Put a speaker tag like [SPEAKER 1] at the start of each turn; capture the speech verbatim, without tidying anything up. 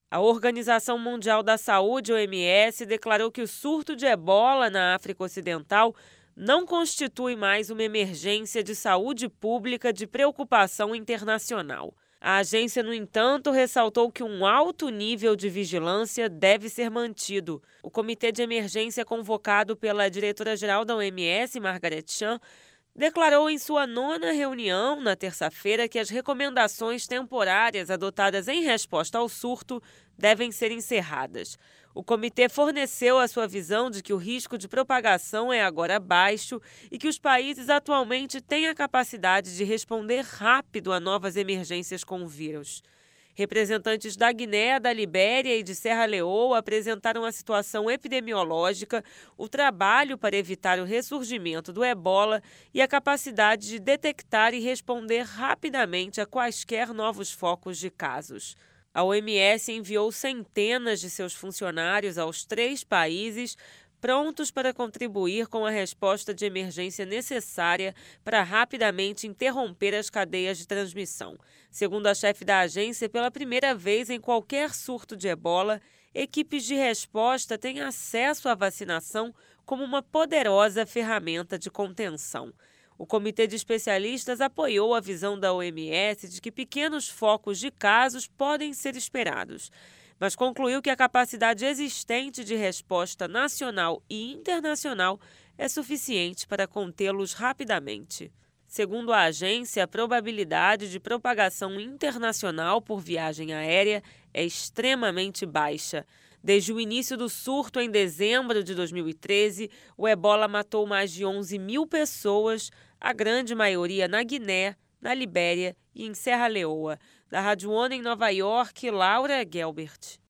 [SPEAKER 1] A Organização Mundial da Saúde, O M S, declarou que o surto de ebola na África Ocidental não constitui mais uma emergência de saúde pública de preocupação internacional. A agência, no entanto, ressaltou que um alto nível de vigilância deve ser mantido. O comitê de emergência convocado pela diretora-geral da O M S, Margaret Chan, declarou em sua nona reunião, na terça-feira, que as recomendações temporárias adotadas em resposta ao surto devem ser encerradas. O comitê forneceu a sua visão de que o risco de propagação é agora baixo e que os países atualmente têm a capacidade de responder rápido a novas emergências com o vírus. Representantes da Guiné, da Libéria e de Serra Leoa apresentaram a situação epidemiológica, o trabalho para evitar o ressurgimento do ebola e a capacidade de detectar e responder rapidamente a quaisquer novos focos de casos. A O M S enviou centenas de seus funcionários aos três países, prontos para contribuir com a resposta de emergência necessária para rapidamente interromper as cadeias de transmissão. Segundo a chefe da agência, pela primeira vez em qualquer surto de ebola, equipes de resposta têm acesso à vacinação como uma poderosa ferramenta de contenção. O comitê de especialistas apoiou a visão da O M S de que pequenos focos de casos podem ser esperados, mas concluiu que a capacidade existente de resposta nacional e internacional é suficiente para contê-los rapidamente. Segundo a agência, a probabilidade de propagação internacional por viagem aérea é extremamente baixa. Desde o início do surto, em dezembro de dois mil e treze, o ebola matou mais de onze mil pessoas, a grande maioria na Guiné, na Libéria e em Serra Leoa. Da Rádio ONU em Nova York, Laura Gelbert.